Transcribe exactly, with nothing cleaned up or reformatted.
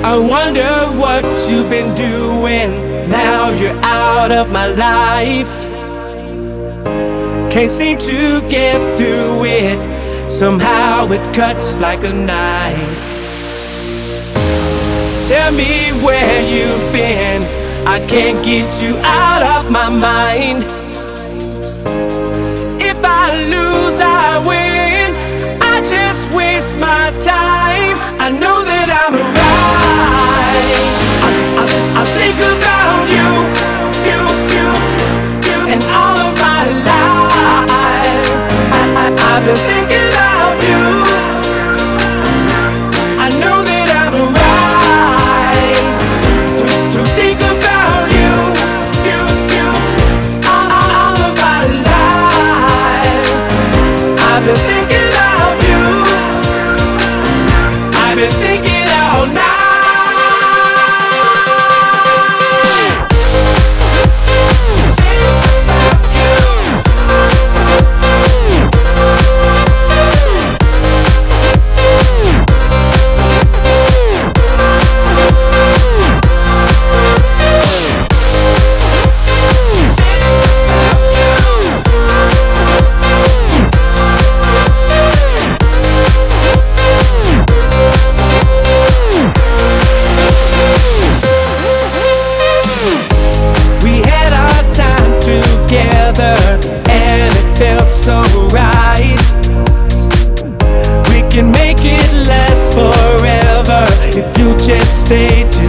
I wonder what you've been doing now you're out of my life. Can't seem to get through it, somehow it cuts like a knife. Tell me where you've been, I can't get you out of my mind. If I lose, I win, I just waste my time. I know that I'm right. I, I, I think about you, you, you, you, and all of my life. I, I, I've been thinking about you. I know that I'm right to, to think about you, you, you, all, all of my life. I've been thinking about you. I've been thinking all night. And it felt so right. We can make it last forever if you just stay together.